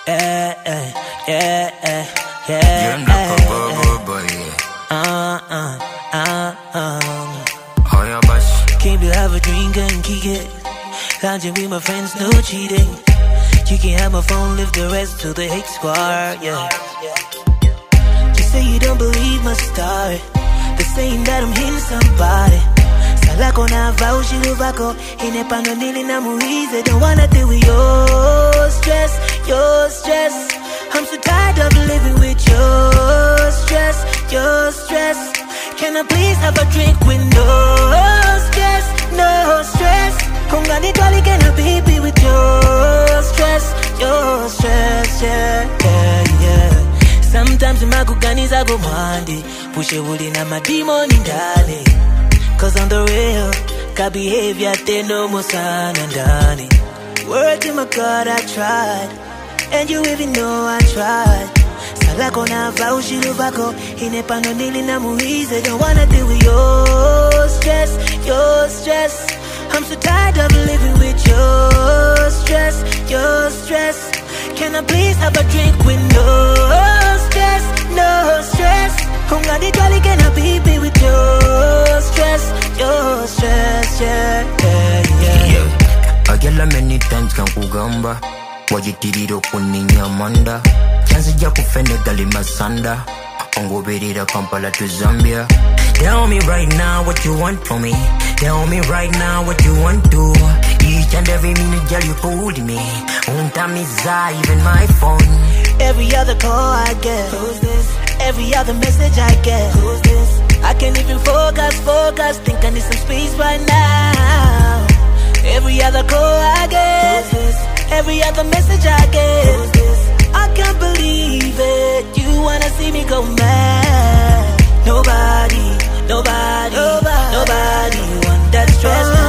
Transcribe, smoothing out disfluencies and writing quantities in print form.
Yeah, yeah, yeah, You're not a boy. Oh yeah, boss. Came to have a drink and kick it. Lounging with my friends, no cheating. You can have my phone, live the rest to the hate squad, yeah. You say you don't believe my story. They're saying that I'm hitting somebody. Salako na vaushi luvako. Inepano nili na muize. Don't wanna deal with your stress, your stress. I'm so tired of living with your stress, your stress. Can I please have a drink with no stress, no stress? Kungani twali can I be with your stress, yeah, yeah, yeah. Sometimes makuganiza go mwandi. Pushe wuli na madimoni ndani. Cause on the real, ka behavior te no musana ndani. Word to my God, I tried. And you even know I tried. Salako na vaushi luvako. Inepano nili na muize. Don't wanna deal with your stress, your stress. I'm so tired of living with your stress, your stress. Can I please have a drink with no stress, no stress? Kungani twali can I be with your stress, yeah, yeah, Yeah. Agela many times kan kugamba. Wajitiriro kuninyamanda. Chansi ja kufende gali masanda. Ongoberira Kampala to Zambia. Tell me right now what you want from me. Tell me right now what you want to. Each and every minute, girl, you holding me. Untamiza, even my phone. Every other call I get, who's this? Every other message I get, who's this? I can't even focus. Think I need some space right now. Every other call I get, who's this? Every other message I get, who's this? I can't believe it. You wanna see me go mad? Nobody want that stress.